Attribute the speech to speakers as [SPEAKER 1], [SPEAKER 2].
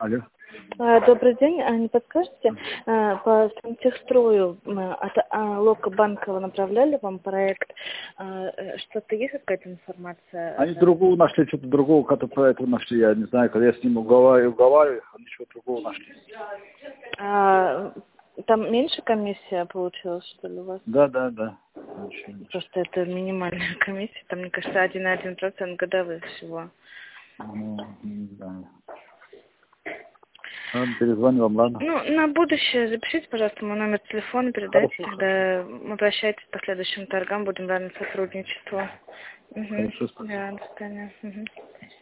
[SPEAKER 1] Алло.
[SPEAKER 2] Добрый день. Не подскажете, по сантехстрою от Лока Банкова направляли вам проект? Что-то есть какая-то информация?
[SPEAKER 1] Они другого нашли, что-то другого, как-то проекта нашли. Я не знаю, когда я с ним уговариваю, они что-то другого нашли.
[SPEAKER 2] Там меньше комиссия получилась, что ли, у вас?
[SPEAKER 1] Да.
[SPEAKER 2] Просто это минимальная комиссия. Там, мне кажется, 1,1% годовых всего.
[SPEAKER 1] Да. Ладно, перезвоню вам, ладно?
[SPEAKER 2] На будущее запишите, пожалуйста, мой номер телефона, передайте, когда обращайтесь по следующим торгам, будем рады сотрудничеству.
[SPEAKER 1] Хорошо, спасибо.
[SPEAKER 2] Да, до свидания.